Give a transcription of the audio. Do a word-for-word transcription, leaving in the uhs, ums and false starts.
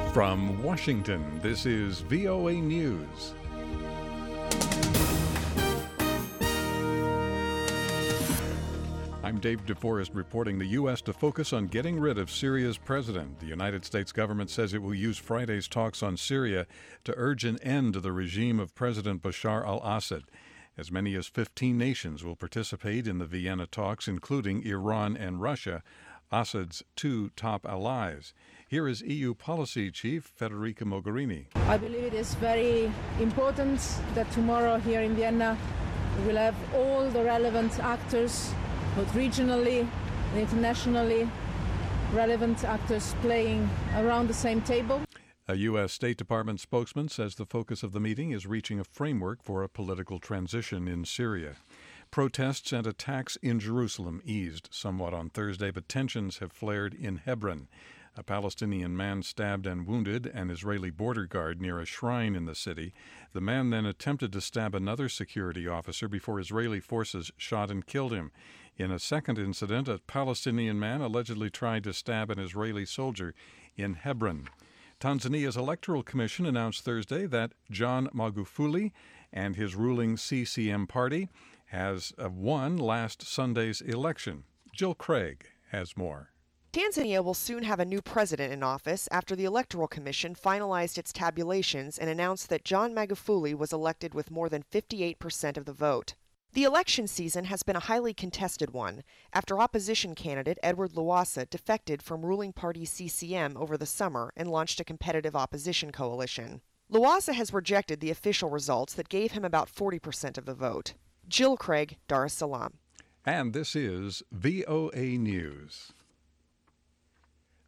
From Washington, this is V O A News. I'm Dave DeForest reporting the U S to focus on getting rid of Syria's president. The United States government says it will use Friday's talks on Syria to urge an end to the regime of President Bashar al-Assad. As many as fifteen nations will participate in the Vienna talks, including Iran and Russia, Assad's two top allies. Here is E U Policy Chief Federica Mogherini. I believe it is very important that tomorrow here in Vienna we will have all the relevant actors, both regionally and internationally relevant actors playing around the same table. A U S State Department spokesman says the focus of the meeting is reaching a framework for a political transition in Syria. Protests and attacks in Jerusalem eased somewhat on Thursday, but tensions have flared in Hebron. A Palestinian man stabbed and wounded an Israeli border guard near a shrine in the city. The man then attempted to stab another security officer before Israeli forces shot and killed him. In a second incident, a Palestinian man allegedly tried to stab an Israeli soldier in Hebron. Tanzania's Electoral Commission announced Thursday that John Magufuli and his ruling C C M party has won last Sunday's election. Jill Craig has more. Tanzania will soon have a new president in office after the Electoral Commission finalized its tabulations and announced that John Magufuli was elected with more than fifty-eight percent of the vote. The election season has been a highly contested one after opposition candidate Edward Lowassa defected from ruling party C C M over the summer and launched a competitive opposition coalition. Lowassa has rejected the official results that gave him about forty percent of the vote. Jill Craig, Dar es Salaam. And this is V O A News.